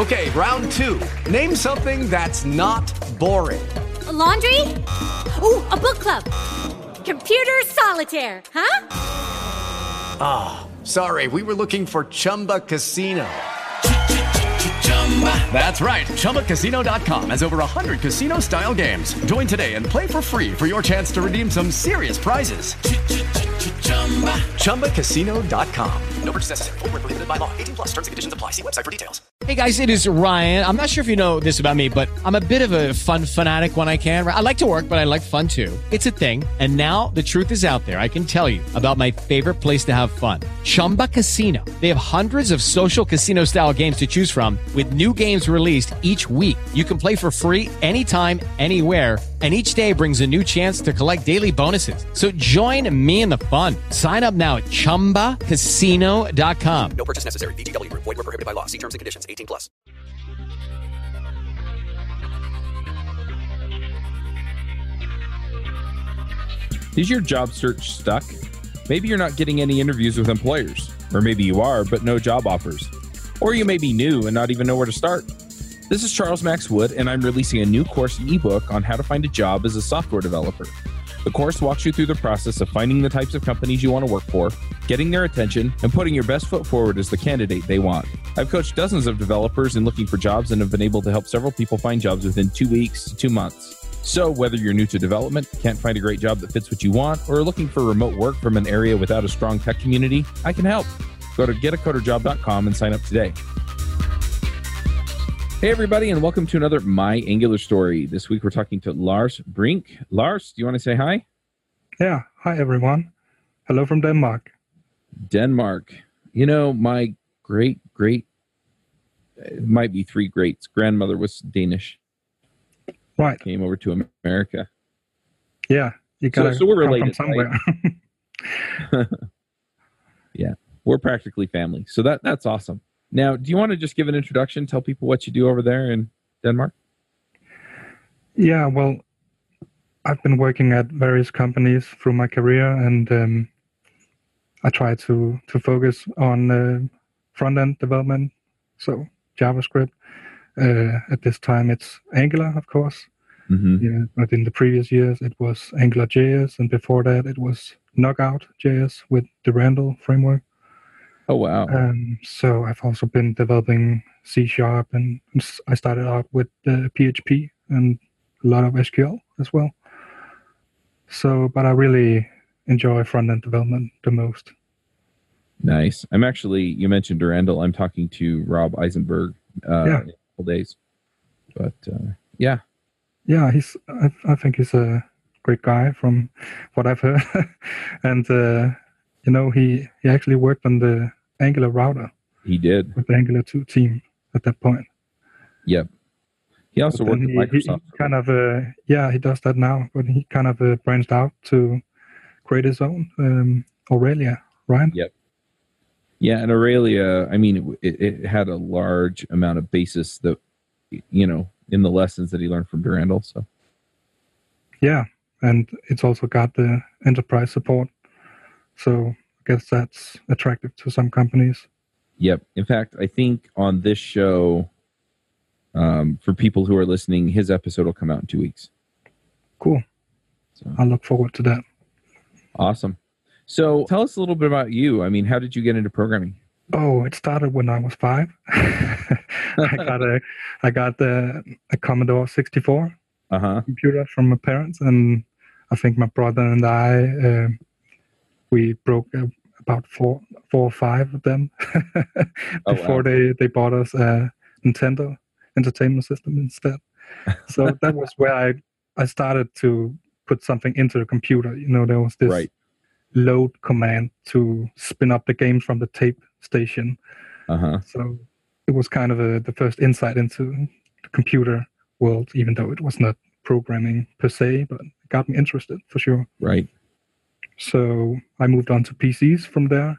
Okay, round two. Name something that's not boring. A laundry? Ooh, a book club. Computer solitaire, huh? Ah, sorry, we were looking for Chumba Casino. That's right. ChumbaCasino.com has over 100 casino-style games. Join today and play for free for your chance to redeem some serious prizes. ChumbaCasino.com. No purchase necessary. Void where prohibited by law. 18 plus terms and conditions apply. See website for details. Hey guys, it is Ryan. I'm not sure if you know this about me, but I'm a bit of a fun fanatic when I can. I like to work, but I like fun too. It's a thing. And now the truth is out there. I can tell you about my favorite place to have fun. Chumba Casino. They have hundreds of social casino style games to choose from with new games released each week. You can play for free anytime, anywhere. And each day brings a new chance to collect daily bonuses. So join me in the fun. Sign up now at ChumbaCasino.com. No purchase necessary. VGW. Void where prohibited by law. See terms and conditions. 18 plus. Is your job search stuck? Maybe you're not getting any interviews with employers. Or maybe you are, but no job offers. Or you may be new and not even know where to start. This is Charles Max Wood, and I'm releasing a new course and ebook on how to find a job as a software developer. The course walks you through the process of finding the types of companies you want to work for, getting their attention, and putting your best foot forward as the candidate they want. I've coached dozens of developers in looking for jobs and have been able to help several people find jobs within 2 weeks to 2 months. So whether you're new to development, can't find a great job that fits what you want, or are looking for remote work from an area without a strong tech community, I can help. Go to getacoderjob.com and sign up today. Hey, everybody, and welcome to another My Angular Story. This week, we're talking to Lars Brink. Lars, do you want to say hi? Yeah. Hi, everyone. Hello from Denmark. Denmark. You know, my it might be three greats. Grandmother was Danish. Right. Came over to America. Yeah. You gotta so we're related, come from somewhere. Right? Yeah. We're practically family. So that's awesome. Now, do you want to just give an introduction, tell people what you do over there in Denmark? Yeah, well, I've been working at various companies through my career, and I try to focus on front-end development, so JavaScript. At this time, it's Angular, of course. Mm-hmm. Yeah, but in the previous years, it was AngularJS, and before that, it was Knockout.js with the Randall framework. Oh, wow. So I've also been developing C#, and I started out with PHP and a lot of SQL as well. So, but I really enjoy front-end development the most. Nice. I'm actually, you mentioned Durandal. I'm talking to Rob Eisenberg in a couple days. But, yeah. Yeah, I think he's a great guy from what I've heard. And, he actually worked on the Angular router. He did. With the Angular 2 team at that point. Yep. He also worked at Microsoft. He kind of, he does that now, but he kind of branched out to create his own Aurelia, right? Yep. Yeah, and Aurelia, I mean, it had a large amount of basis that, in the lessons that he learned from Durandal. So. Yeah, and it's also got the enterprise support. So I guess that's attractive to some companies. Yep. In fact, I think on this show, for people who are listening, his episode will come out in 2 weeks. Cool. So I look forward to that. Awesome. So tell us a little bit about you. I mean, how did you get into programming? Oh, it started when I was 5. I got a Commodore 64 computer from my parents, and I think my brother and I we broke about four or five of them before they bought us a Nintendo Entertainment System instead. So that was where I started to put something into the computer. There was this load command to spin up the games from the tape station. So it was kind of the first insight into the computer world, even though it was not programming per se, but it got me interested for sure. Right. So I moved on to PCs from there.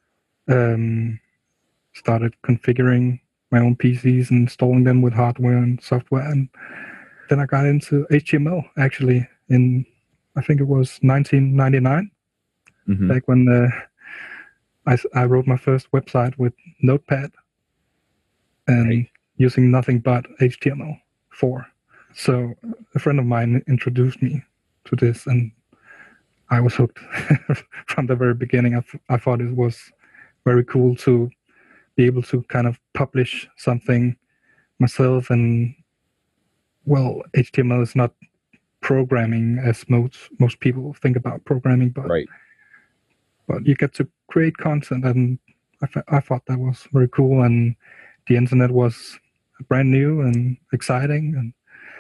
Started configuring my own PCs and installing them with hardware and software. And then I got into HTML actually in, I think it was 1999, back when I wrote my first website with Notepad. And using nothing but HTML4. So a friend of mine introduced me to this, and I was hooked from the very beginning. I thought it was very cool to be able to kind of publish something myself. And well, HTML is not programming as most people think about programming, but Right. but you get to create content, and I thought that was very cool. And the internet was brand new and exciting. And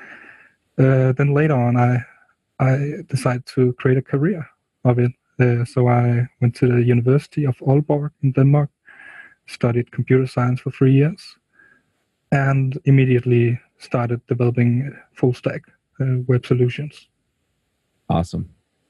then later on, I decided to create a career of it. So I went to the University of Aalborg in Denmark, studied computer science for 3 years, and immediately started developing full stack web solutions. Awesome.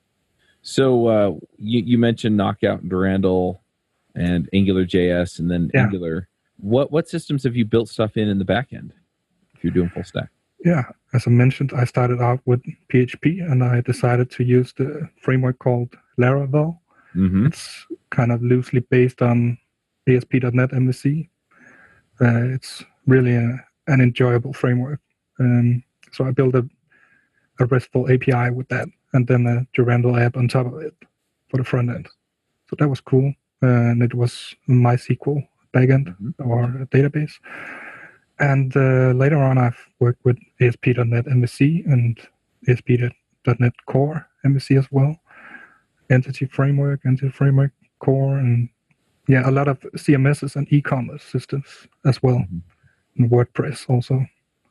So you mentioned Knockout and Durandal and AngularJS and then Angular. What systems have you built stuff in the back end if you're doing full stack? Yeah, as I mentioned, I started out with PHP, and I decided to use the framework called Laravel. Mm-hmm. It's kind of loosely based on ASP.NET MVC. It's really an enjoyable framework. So I built a RESTful API with that, and then a Durandal app on top of it for the front end. So that was cool. And it was MySQL backend or a database. And later on, I've worked with ASP.NET MVC and ASP.NET Core MVC as well. Entity Framework Core, and a lot of CMSs and e-commerce systems as well. And WordPress also.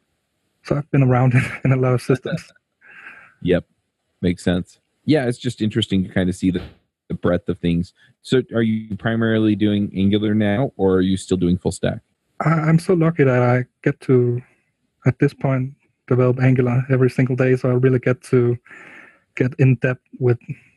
So I've been around in a lot of systems. Yep. Makes sense. Yeah, it's just interesting to kind of see the breadth of things. So are you primarily doing Angular now, or are you still doing full stack? I'm so lucky that I get to, at this point, develop Angular every single day. So I really get to get in depth with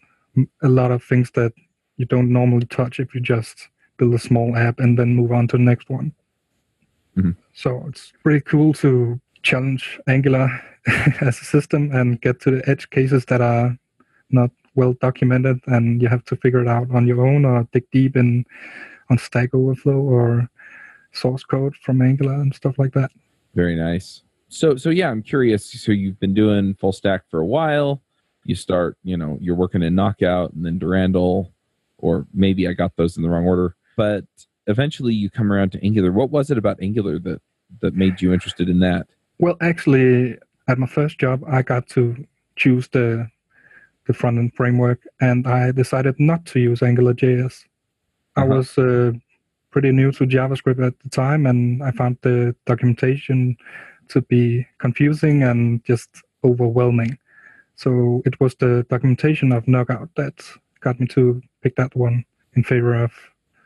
a lot of things that you don't normally touch if you just build a small app and then move on to the next one. Mm-hmm. So it's pretty cool to challenge Angular as a system and get to the edge cases that are not well documented, and you have to figure it out on your own or dig deep on Stack Overflow or source code from Angular and stuff like that. Very nice. So yeah, I'm curious. So you've been doing full stack for a while. You start, you're working in Knockout and then Durandal, or maybe I got those in the wrong order. But eventually you come around to Angular. What was it about Angular that made you interested in that? Well, actually, at my first job, I got to choose the front-end framework, and I decided not to use AngularJS. I was pretty new to JavaScript at the time, and I found the documentation to be confusing and just overwhelming. So it was the documentation of Knockout that got me to pick that one in favor of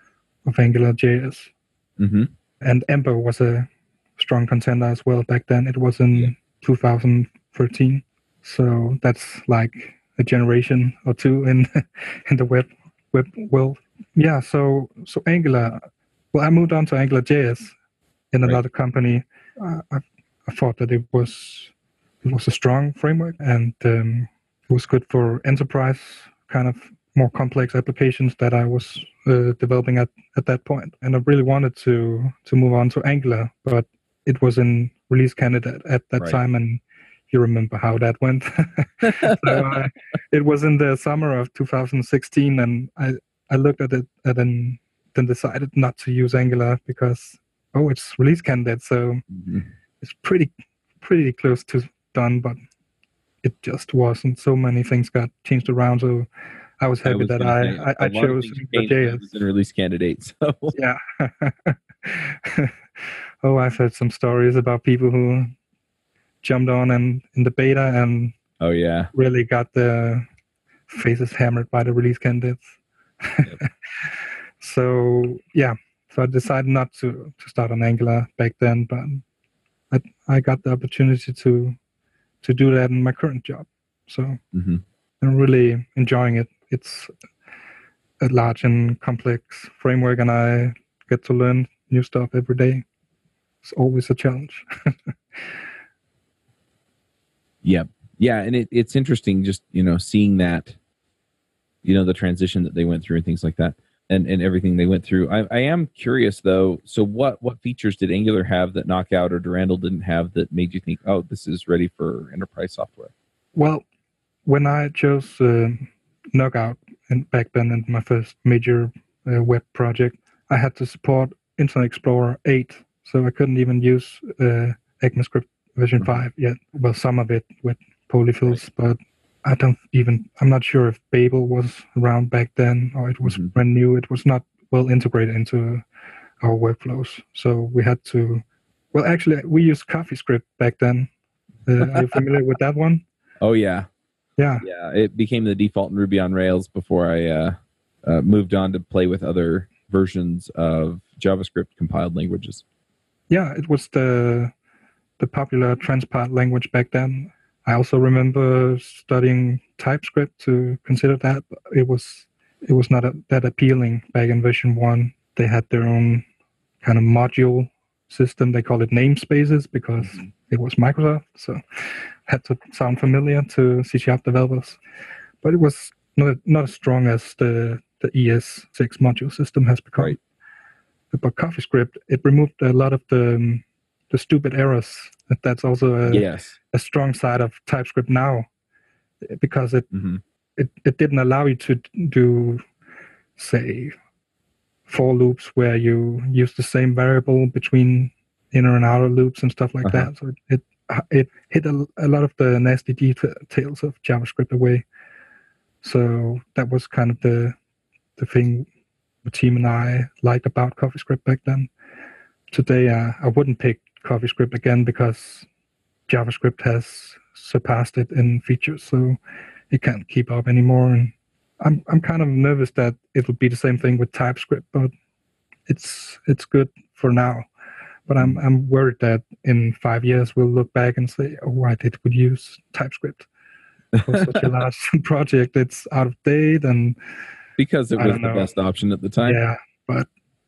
AngularJS. Mm-hmm. And Ember was a strong contender as well back then. It was in 2013. So that's like a generation or two in the web world. Yeah, so Angular, well, I moved on to AngularJS in another company. I thought that it was a strong framework, and it was good for enterprise kind of more complex applications that I was developing at that point. And I really wanted to move on to Angular, but it was in release candidate at that time, and you remember how that went. So it was in the summer of 2016, and I looked at it and then decided not to use Angular because it's release candidate, so it's pretty close to done, but it just wasn't. So many things got changed around, so I was happy that I chose AngularJS in release candidate. So yeah. I've heard some stories about people who jumped on and in the beta and really got the faces hammered by the release candidates. Yep. So I decided not to start on Angular back then, but I got the opportunity to do that in my current job. So I'm really enjoying it. It's a large and complex framework, and I get to learn new stuff every day. It's always a challenge. Yeah, and it's interesting just seeing that, the transition that they went through and things like that. and everything they went through. I am curious though. So what features did Angular have that Knockout or Durandal didn't have that made you think, oh, this is ready for enterprise software? Well, when I chose Knockout back then in my first major web project, I had to support Internet Explorer 8, so I couldn't even use ECMAScript version 5 yet. Well, some of it with polyfills, but I'm not sure if Babel was around back then or it was brand new. It was not well integrated into our workflows. So we had to, well, actually, we used CoffeeScript back then. Are you familiar with that one? Oh, yeah. Yeah. Yeah, it became the default in Ruby on Rails before I moved on to play with other versions of JavaScript compiled languages. Yeah, it was the popular transpart language back then. I also remember studying TypeScript to consider that. It was not that appealing back in version 1. They had their own kind of module system. They called it namespaces because it was Microsoft, so had to sound familiar to C# developers. But it was not as strong as the ES6 module system has become. Right. But CoffeeScript, it removed a lot of the stupid errors. That's also a strong side of TypeScript now, because it didn't allow you to do, say, for loops where you use the same variable between inner and outer loops and stuff like that. So it hit a lot of the nasty details of JavaScript away. So that was kind of the thing the team and I liked about CoffeeScript back then. Today, I wouldn't pick CoffeeScript again because JavaScript has surpassed it in features, so it can't keep up anymore. And I'm kind of nervous that it'll be the same thing with TypeScript, but it's good for now. But I'm worried that in 5 years we'll look back and say, oh, why did we use TypeScript for such a large project? It's out of date, and because it was the best option at the time. Yeah, but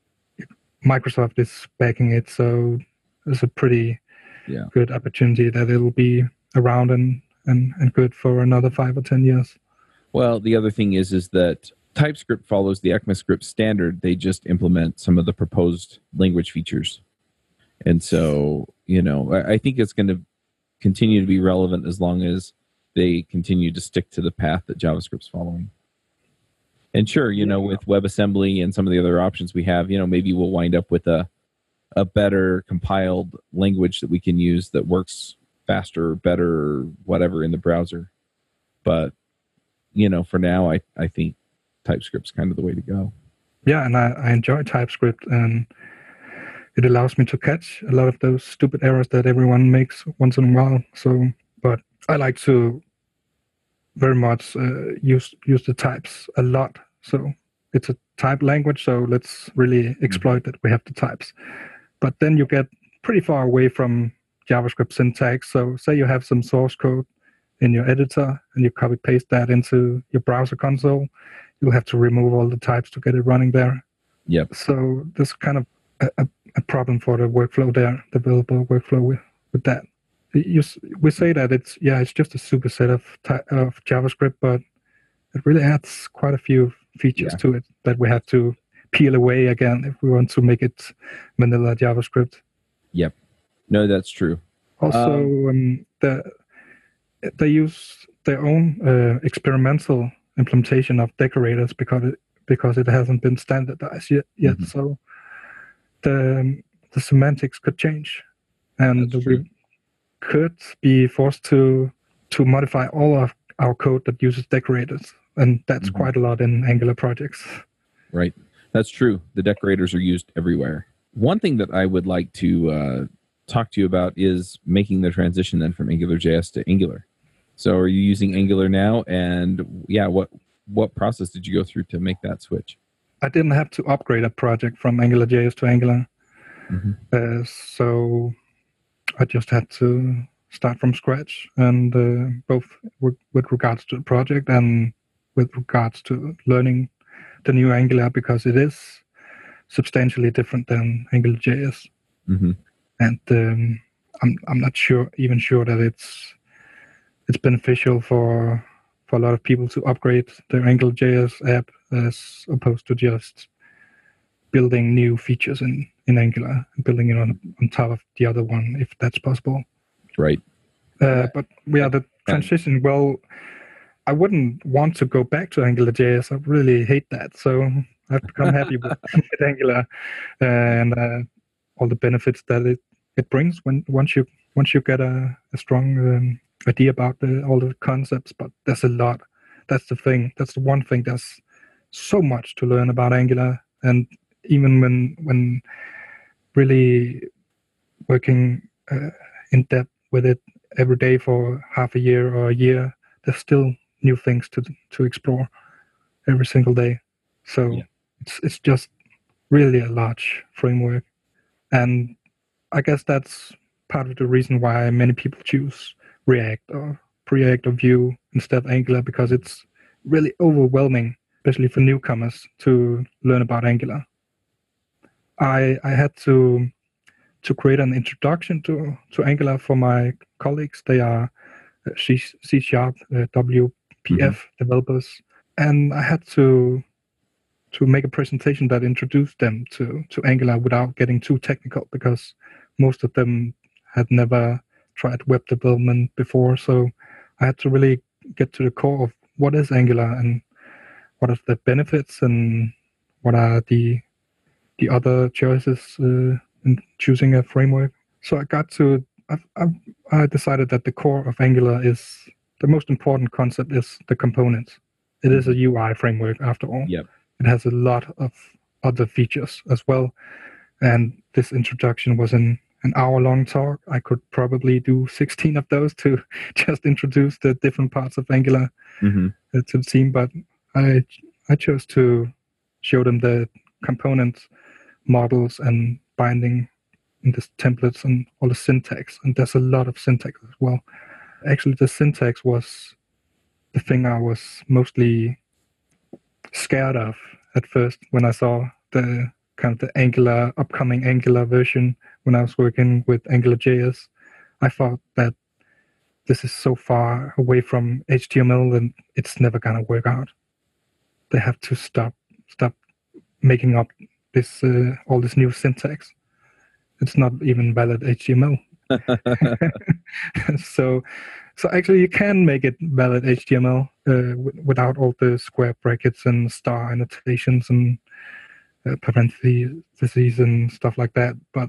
Microsoft is backing it, so there's a pretty good opportunity that it'll be around and good for another 5 or 10 years. Well, the other thing is that TypeScript follows the ECMAScript standard. They just implement some of the proposed language features. And so, I think it's going to continue to be relevant as long as they continue to stick to the path that JavaScript's following. And sure, with WebAssembly and some of the other options we have, maybe we'll wind up with a better compiled language that we can use that works faster, better, whatever in the browser. But, for now, I think TypeScript's kind of the way to go. Yeah, and I enjoy TypeScript, and it allows me to catch a lot of those stupid errors that everyone makes once in a while. So, but I like to very much use the types a lot. So it's a type language, so let's really exploit that we have the types. But then you get pretty far away from JavaScript syntax. So say you have some source code in your editor and you copy paste that into your browser console, you'll have to remove all the types to get it running there. Yep. So there's kind of a problem for the workflow there, developer workflow with that. We say that it's just a superset of JavaScript, but it really adds quite a few features to it that we have to peel away again if we want to make it vanilla JavaScript. Yep. No, that's true. Also, they use their own experimental implementation of decorators because it hasn't been standardized yet. Mm-hmm. So the semantics could change, and we could be forced to modify all of our code that uses decorators, and that's quite a lot in Angular projects. Right. That's true. The decorators are used everywhere. One thing that I would like to talk to you about is making the transition then from AngularJS to Angular. So are you using Angular now? And what process did you go through to make that switch? I didn't have to upgrade a project from AngularJS to Angular. Mm-hmm. So I just had to start from scratch, and both with regards to the project and with regards to learning the new Angular, because it is substantially different than AngularJS. Mm-hmm. And I'm not sure that it's beneficial for for a lot of people to upgrade their AngularJS app as opposed to just building new features in Angular and building it on top of the other one, if that's possible. Right. But the transition, well, I wouldn't want to go back to AngularJS. I really hate that. So I've become happy with Angular and all the benefits that it brings once you get a strong idea about all the concepts. But there's a lot. That's the thing. That's the one thing. There's so much to learn about Angular, and even when really working in depth with it every day for half a year or a year, there's still new things to explore every single day. So it's just really a large framework, and I guess that's part of the reason why many people choose React or Preact or Vue instead of Angular, because it's really overwhelming, especially for newcomers, to learn about Angular. I had to create an introduction to Angular for my colleagues. They are C#, WPF developers, and I had to make a presentation that introduced them to Angular without getting too technical, because most of them had never tried web development before. So I had to really get to the core of what is Angular and what are the benefits and what are the other choices in choosing a framework. So I decided that the core of Angular is the most important concept is the components. It is a UI framework after all. Yep. It has a lot of other features as well. And this introduction was an hour-long talk. I could probably do 16 of those to just introduce the different parts of Angular to the team. But I chose to show them the components, models, and binding in the templates and all the syntax. And there's a lot of syntax as well. Actually, the syntax was the thing I was mostly scared of at first when I saw the kind of the upcoming Angular version when I was working with AngularJS. I thought that this is so far away from HTML and it's never gonna work out. They have to stop making up this all this new syntax. It's not even valid HTML. So actually you can make it valid HTML without all the square brackets and star annotations and parentheses and stuff like that. But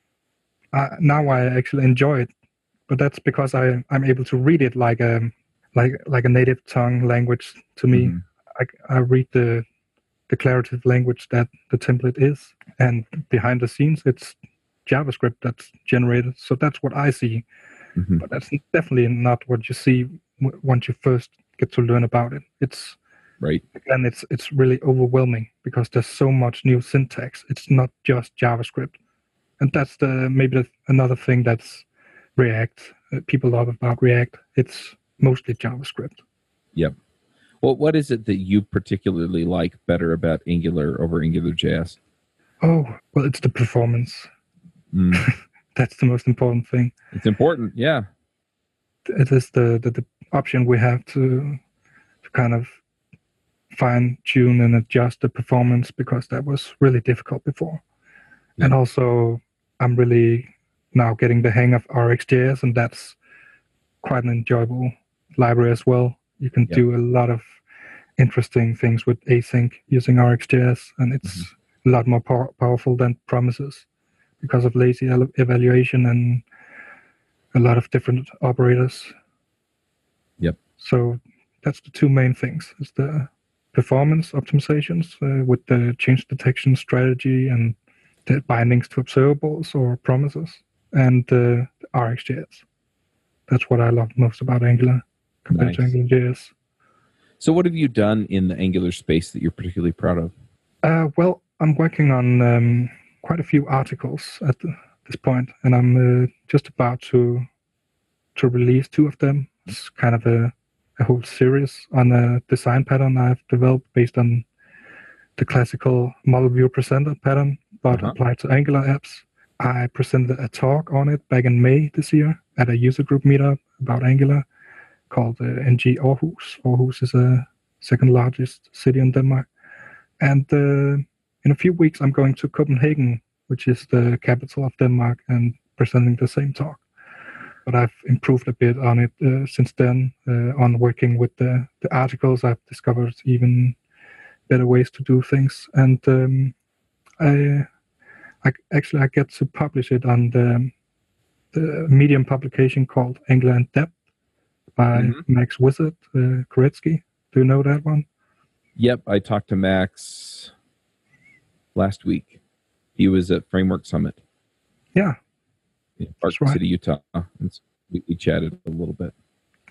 now I actually enjoy it. But that's because I'm able to read it like a native tongue language to me. I read the declarative language that the template is, and behind the scenes it's JavaScript that's generated. So that's what I see. But that's definitely not what you see once you first get to learn about it. It's right. Again, it's really overwhelming because there's so much new syntax. It's not just JavaScript, and that's another thing that's React. People love about React. It's mostly JavaScript. Yep. Well, what is it that you particularly like better about Angular over AngularJS? Oh, well, it's the performance. That's the most important thing. It's important, yeah. It is the option we have to kind of fine-tune and adjust the performance, because that was really difficult before. Yeah. And also, I'm really now getting the hang of RxJS, and that's quite an enjoyable library as well. You can do a lot of interesting things with async using RxJS, and it's a lot more powerful than Promises because of lazy evaluation and a lot of different operators. Yep. So that's the two main things. It's the performance optimizations with the change detection strategy and the bindings to observables or promises, and the RxJS. That's what I love most about Angular compared to AngularJS. So what have you done in the Angular space that you're particularly proud of? Well, I'm working on quite a few articles at this point, and I'm just about to release 2 of them. It's kind of a whole series on a design pattern I've developed based on the classical model view presenter pattern, but applied to Angular apps. I presented a talk on it back in May this year at a user group meetup about Angular called NG Aarhus. Aarhus is a second largest city in Denmark. And in a few weeks, I'm going to Copenhagen, which is the capital of Denmark, and presenting the same talk. But I've improved a bit on it since then. On working with the articles, I've discovered even better ways to do things. And I get to publish it on the Medium publication called Angular in Depth by Max Wizard Koretsky. Do you know that one? Yep, I talked to Max last week. He was at Framework Summit. Yeah. In Park City, Utah. We chatted a little bit.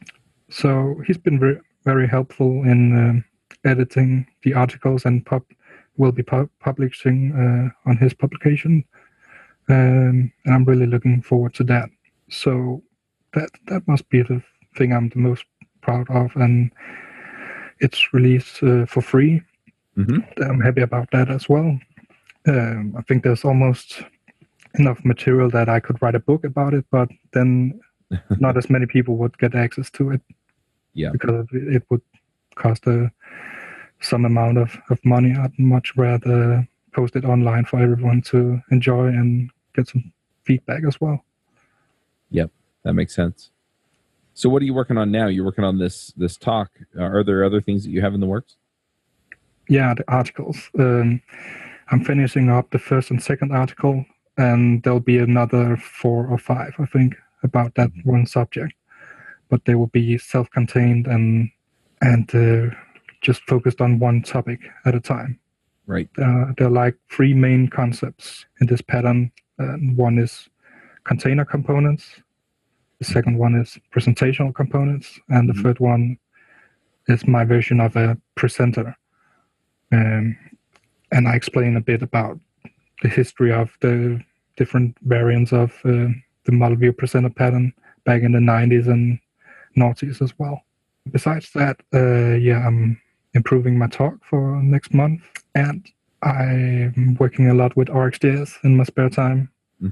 So he's been very, very helpful in editing the articles, and will be publishing on his publication. And I'm really looking forward to that. So that must be the thing I'm the most proud of, and it's released for free. I'm happy about that as well. I think there's almost enough material that I could write a book about it, but then not as many people would get access to it. Yeah, because it would cost some amount of money. I'd much rather post it online for everyone to enjoy and get some feedback as well. Yep, that makes sense. So what are you working on now? You're working on this talk. Are there other things that you have in the works? Yeah, the articles. I'm finishing up the first and second article, and there'll be another 4 or 5, I think, about that one subject. But they will be self-contained and just focused on one topic at a time. Right. There are like 3 main concepts in this pattern. One is container components. The second one is presentational components. And the third one is my version of a presenter. And I explain a bit about the history of the different variants of the model view presenter pattern back in the 90s and noughties as well. Besides that, I'm improving my talk for next month, and I'm working a lot with RxJS in my spare time.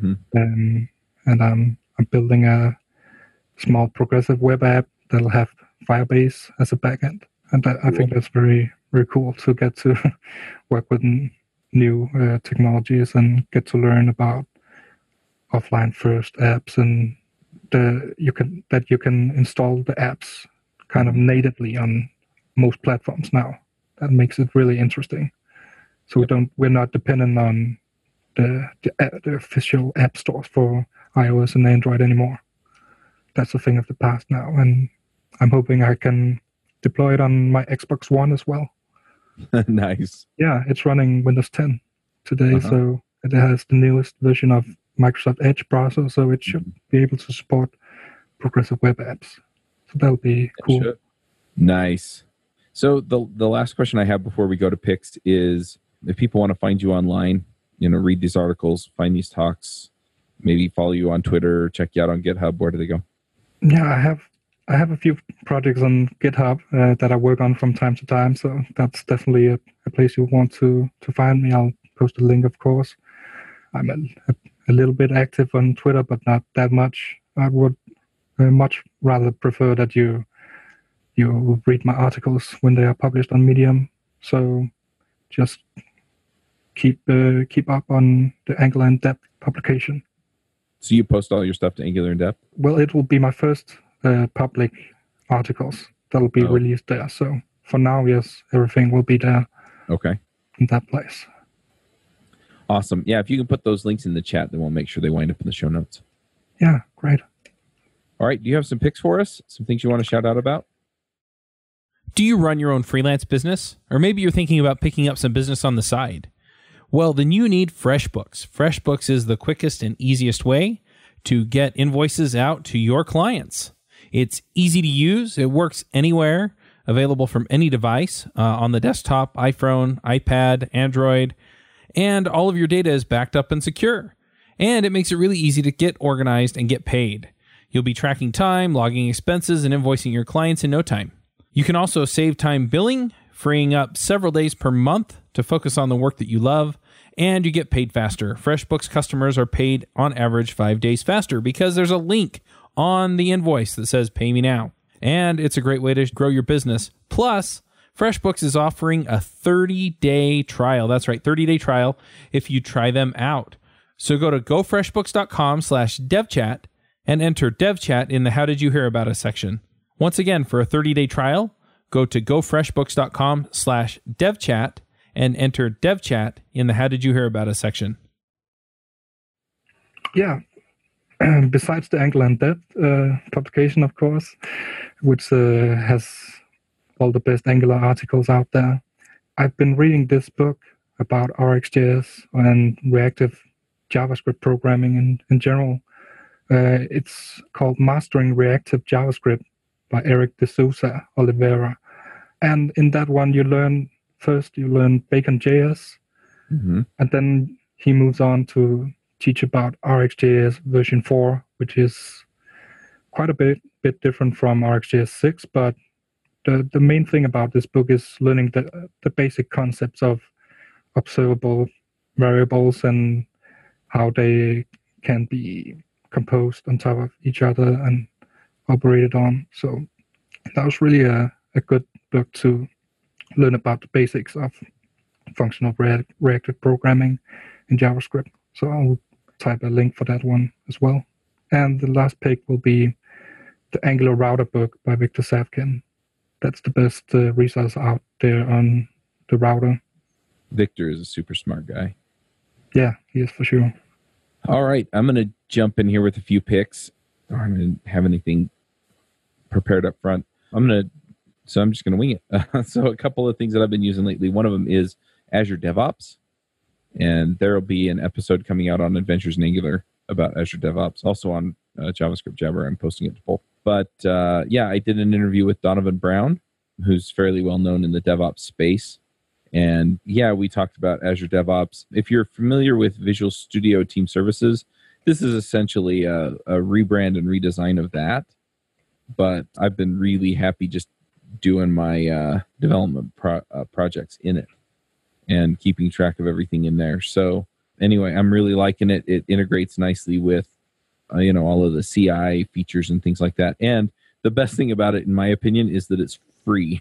And I'm building a small progressive web app that'll have Firebase as a backend. And I think that's very, very cool to get to work with new technologies and get to learn about offline first apps, and you can install the apps kind of natively on most platforms now. That makes it really interesting. So we're not dependent on the official app stores for iOS and Android anymore. That's a thing of the past now, and I'm hoping I can deploy it on my Xbox One as well. Nice. Yeah, it's running Windows 10 today, so it has the newest version of Microsoft Edge browser, so it should be able to support progressive web apps. So that'll be cool. Nice. So the last question I have before we go to picks is, if people want to find you online, read these articles, find these talks, maybe follow you on Twitter, check you out on GitHub, where do they go? Yeah, I have a few projects on GitHub that I work on from time to time, so that's definitely a place you want to find me. I'll post a link, of course. I'm a little bit active on Twitter, but not that much. I would much rather prefer that you read my articles when they are published on Medium. So just keep up on the Angular in Depth publication. So you post all your stuff to Angular in Depth? Well, it will be my first public articles that will be released there. So for now, yes, everything will be there. Okay. In that place. Awesome. Yeah, if you can put those links in the chat, then we'll make sure they wind up in the show notes. Yeah, great. All right. Do you have some picks for us? Some things you want to shout out about? Do you run your own freelance business? Or maybe you're thinking about picking up some business on the side? Well, then you need FreshBooks. FreshBooks is the quickest and easiest way to get invoices out to your clients. It's easy to use. It works anywhere, available from any device, on the desktop, iPhone, iPad, Android, and all of your data is backed up and secure. And it makes it really easy to get organized and get paid. You'll be tracking time, logging expenses, and invoicing your clients in no time. You can also save time billing, freeing up several days per month to focus on the work that you love, and you get paid faster. FreshBooks customers are paid on average 5 days faster because there's a link on the invoice that says pay me now. And it's a great way to grow your business. Plus, FreshBooks is offering a 30-day trial. That's right, 30-day trial if you try them out. So go to gofreshbooks.com/devchat and enter devchat in the How Did You Hear About Us section. Once again, for a 30-day trial, go to gofreshbooks.com/devchat and enter devchat in the How Did You Hear About Us section. Yeah. Besides the Angular in Depth publication, of course, which has all the best Angular articles out there, I've been reading this book about RxJS and reactive JavaScript programming in general. It's called Mastering Reactive JavaScript by Eric de Souza Oliveira. And in that one, you learn Bacon.js, and then he moves on to teach about RxJS version 4, which is quite a bit different from RxJS 6, but the main thing about this book is learning the basic concepts of observable variables and how they can be composed on top of each other and operated on. So that was really a good book to learn about the basics of functional reactive programming in JavaScript. So I'll type a link for that one as well. And the last pick will be the Angular Router book by Victor Savkin. That's the best resource out there on the router. Victor is a super smart guy. Yeah, he is for sure. All right, I'm going to jump in here with a few picks. I don't have anything prepared up front. I'm just going to wing it. So a couple of things that I've been using lately. One of them is Azure DevOps. And there will be an episode coming out on Adventures in Angular about Azure DevOps, also on JavaScript Jabber. I'm posting it to both. But yeah, I did an interview with Donovan Brown, who's fairly well known in the DevOps space. And yeah, we talked about Azure DevOps. If you're familiar with Visual Studio Team Services, this is essentially a rebrand and redesign of that. But I've been really happy just doing my development projects in it and keeping track of everything in there. So anyway, I'm really liking it. It integrates nicely with, all of the CI features and things like that. And the best thing about it, in my opinion, is that it's free.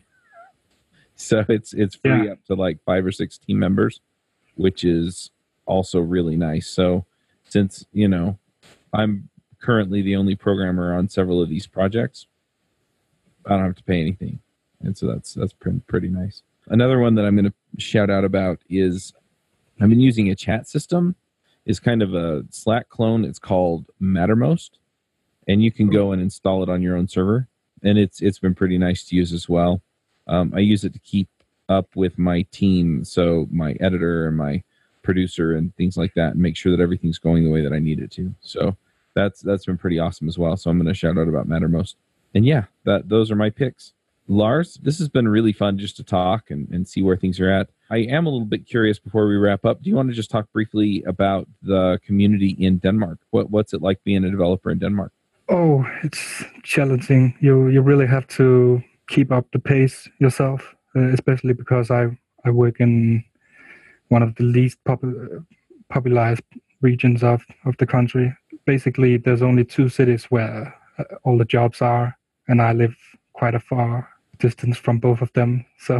So it's free up to like 5 or 6 team members, which is also really nice. So since, I'm currently the only programmer on several of these projects, I don't have to pay anything. And so that's pretty nice. Another one that I'm going to shout out about is I've been using a chat system. It's kind of a Slack clone. It's called Mattermost, and you can go and install it on your own server. And it's been pretty nice to use as well. I use it to keep up with my team, so my editor and my producer and things like that, and make sure that everything's going the way that I need it to. So that's been pretty awesome as well. So I'm going to shout out about Mattermost. And yeah, those are my picks. Lars, this has been really fun just to talk and see where things are at. I am a little bit curious before we wrap up. Do you want to just talk briefly about the community in Denmark? What's it like being a developer in Denmark? Oh, it's challenging. You really have to keep up the pace yourself, especially because I work in one of the least popularized regions of the country. Basically, there's only 2 cities where all the jobs are, and I live quite a far distance from both of them. So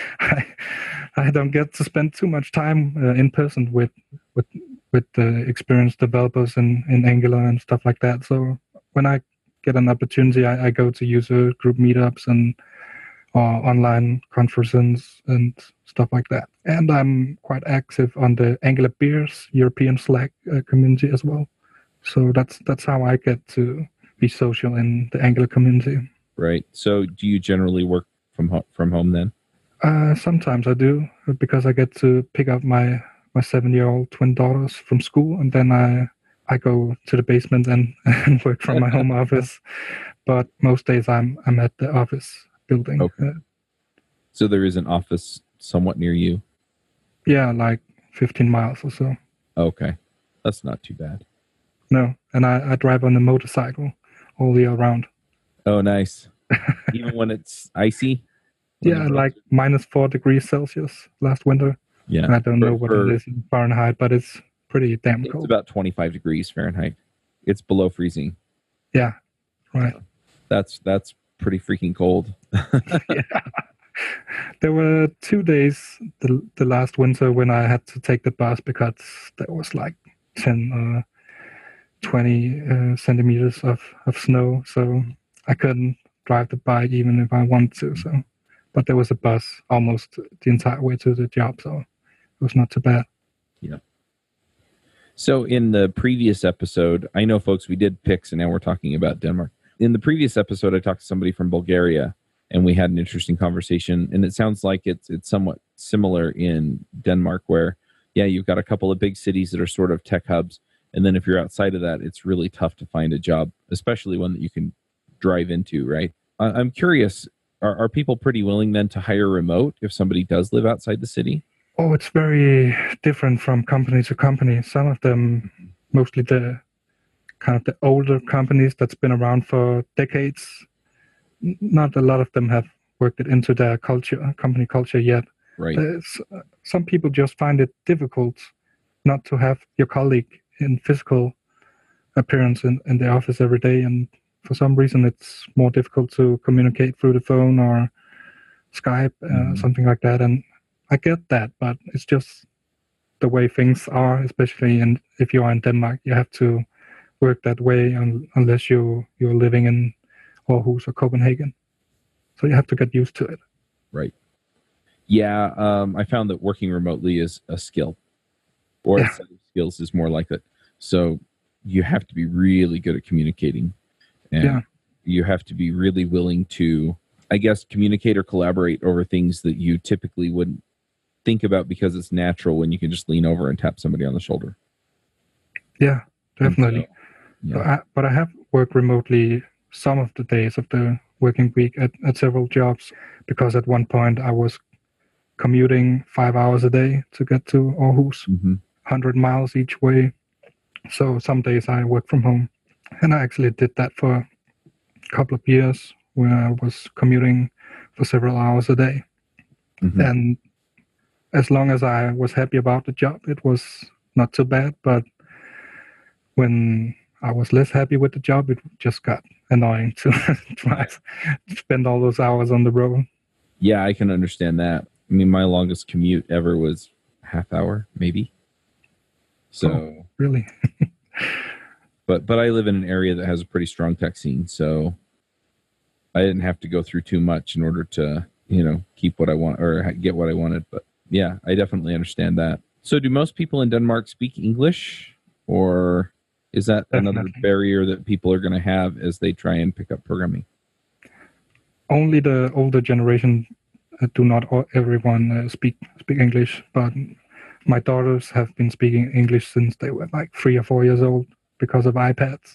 I don't get to spend too much time in person with the experienced developers in Angular and stuff like that. So when I get an opportunity, I go to user group meetups and online conferences and stuff like that. And I'm quite active on the Angular Beers European Slack community as well. So that's how I get to be social in the Angular community. Right. So do you generally work from home then? Sometimes I do, because I get to pick up my 7-year-old twin daughters from school, and then I go to the basement and work from my home office. But most days I'm at the office building. Okay. So there is an office somewhat near you? Yeah, like 15 miles or so. Okay. That's not too bad. No, and I drive on a motorcycle all year round. Oh, nice. Even when it's icy? Yeah, like -4 degrees Celsius last winter. Yeah. And I don't know what it is in Fahrenheit, but it's pretty damn cold. It's about 25 degrees Fahrenheit. It's below freezing. Yeah, right. That's pretty freaking cold. Yeah. There were 2 days the last winter when I had to take the bus because there was like 10 20 centimeters of snow, so I couldn't drive the bike even if I wanted to. So, but there was a bus almost the entire way to the job, so it was not too bad. Yeah. So in the previous episode, I know, folks, we did picks, and now we're talking about Denmark. In the previous episode, I talked to somebody from Bulgaria, and we had an interesting conversation. And it sounds like it's somewhat similar in Denmark, where, yeah, you've got a couple of big cities that are sort of tech hubs. And then if you're outside of that, it's really tough to find a job, especially one that you can drive into, right? I'm curious, are people pretty willing then to hire remote if somebody does live outside the city? Oh, it's very different from company to company. Some of them, mostly the kind of the older companies that's been around for decades, not a lot of them have worked it into their culture, company culture yet. Right. Some people just find it difficult not to have your colleague in physical appearance in the office every day, and for some reason it's more difficult to communicate through the phone or Skype, something like that. And I get that, but it's just the way things are, especially if you are in Denmark. You have to work that way unless you're living in Aarhus or Copenhagen. So you have to get used to it. Right. Yeah, I found that working remotely is a skill, or a set of skills is more like it. So you have to be really good at communicating, and you have to be really willing to, I guess, communicate or collaborate over things that you typically wouldn't think about because it's natural when you can just lean over and tap somebody on the shoulder. Yeah, definitely. So, yeah. But I have worked remotely some of the days of the working week at several jobs, because at one point I was commuting 5 hours a day to get to Aarhus, 100 miles each way. So some days I work from home. And I actually did that for a couple of years, where I was commuting for several hours a day. And as long as I was happy about the job, it was not too bad. But when I was less happy with the job, it just got annoying to try to spend all those hours on the road. Yeah, I can understand that. I mean, my longest commute ever was half hour, maybe. So really? but I live in an area that has a pretty strong tech scene, so I didn't have to go through too much in order to, keep what I want or get what I wanted. But yeah, I definitely understand that. So do most people in Denmark speak English, or is that another barrier that people are going to have as they try and pick up programming? Only the older generation do not everyone speak English, but my daughters have been speaking English since they were like 3 or 4 years old because of iPads.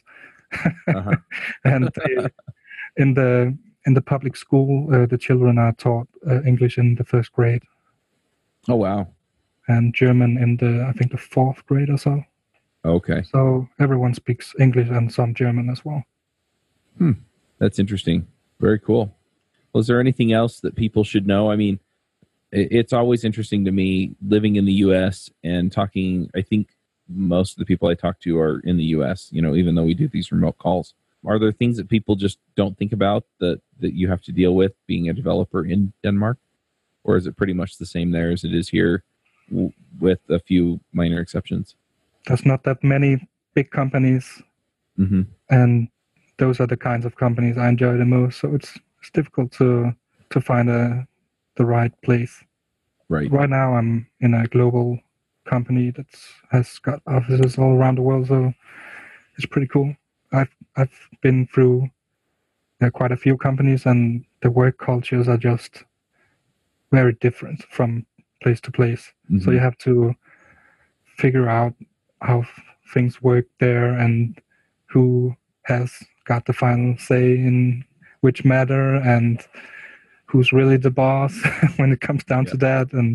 And in the public school, the children are taught English in the 1st grade. Oh wow! And German in I think the 4th grade or so. Okay. So everyone speaks English and some German as well. That's interesting. Very cool. Well, is there anything else that people should know? I mean, it's always interesting to me living in the U.S. and talking. I think most of the people I talk to are in the U.S., even though we do these remote calls. Are there things that people just don't think about that you have to deal with being a developer in Denmark? Or is it pretty much the same there as it is here with a few minor exceptions? There's not that many big companies. And those are the kinds of companies I enjoy the most. So it's difficult to find the right place. Right. Right now I'm in a global company that has got offices all around the world, so it's pretty cool. I've been through quite a few companies, and the work cultures are just very different from place to place. So you have to figure out how things work there and who has got the final say in which matter and who's really the boss when it comes down to that. And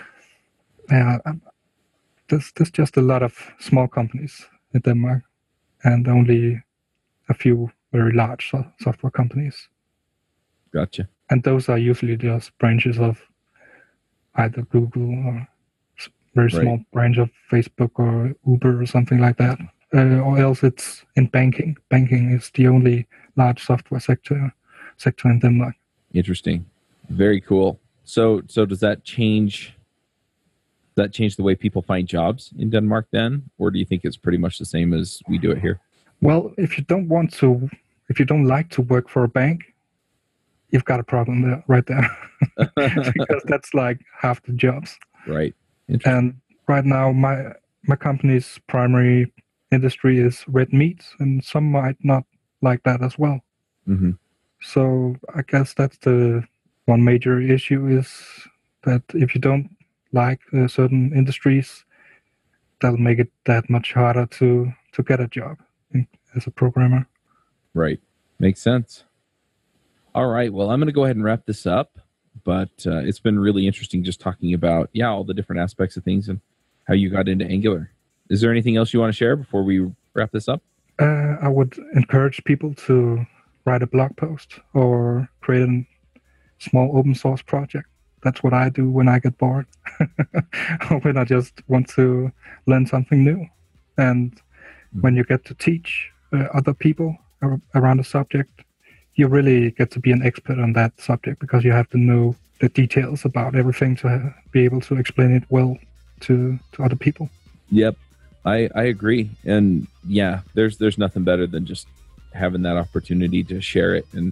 there's just a lot of small companies in Denmark and only a few very large software companies. Gotcha. And those are usually just branches of either Google or very small branch of Facebook or Uber or something like that. Or else it's in banking. Banking is the only large software sector sector in Denmark. Interesting. Very cool. So does that change the way people find jobs in Denmark then? Or do you think it's pretty much the same as we do it here? Well, if you don't like to work for a bank, you've got a problem there, right there. Because that's like half the jobs. Right. And right now, my company's primary industry is red meats, and some might not like that as well. Mm-hmm. So I guess that's the one major issue, is that if you don't like certain industries, that'll make it that much harder to get a job as a programmer. Right. Makes sense. All right. Well, I'm going to go ahead and wrap this up, but it's been really interesting just talking about, all the different aspects of things and how you got into Angular. Is there anything else you want to share before we wrap this up? I would encourage people to write a blog post or create a small open source project. That's what I do when I get bored, when I just want to learn something new. And when you get to teach other people around a subject, you really get to be an expert on that subject, because you have to know the details about everything to be able to explain it well to other people. Yep, I agree. And there's nothing better than just having that opportunity to share it. And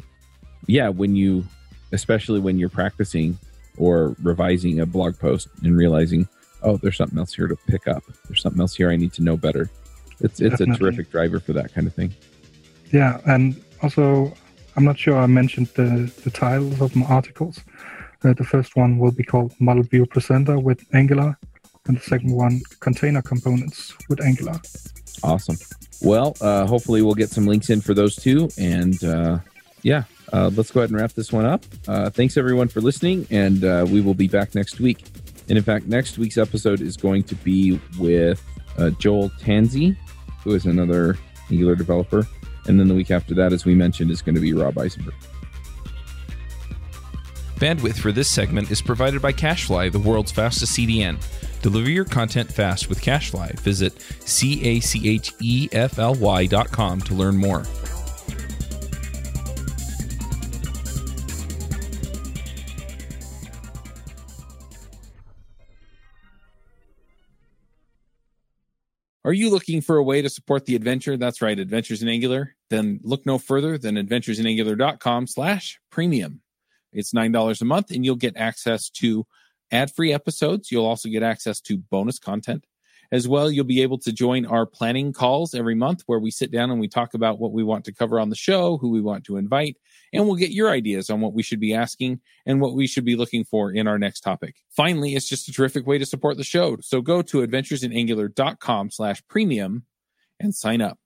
especially when you're practicing or revising a blog post and realizing, there's something else here to pick up. There's something else here I need to know better. It's Definitely. A terrific driver for that kind of thing. Yeah, and also, I'm not sure I mentioned the titles of my articles. The first one will be called Model View Presenter with Angular, and the second one, Container Components with Angular. Awesome. Well, hopefully we'll get some links in for those two. And let's go ahead and wrap this one up. Thanks, everyone, for listening, and we will be back next week. And in fact, next week's episode is going to be with Joel Tanzi, who is another Angular developer. And then the week after that, as we mentioned, is going to be Rob Eisenberg. Bandwidth for this segment is provided by CacheFly, the world's fastest CDN. Deliver your content fast with CacheFly. Visit CACHEFLY.com to learn more. Are you looking for a way to support the adventure? That's right, Adventures in Angular. Then look no further than adventuresinangular.com/premium. It's $9 a month, and you'll get access to ad-free episodes. You'll also get access to bonus content. As well, you'll be able to join our planning calls every month, where we sit down and we talk about what we want to cover on the show, who we want to invite, and we'll get your ideas on what we should be asking and what we should be looking for in our next topic. Finally, it's just a terrific way to support the show. So go to adventuresinangular.com/premium and sign up.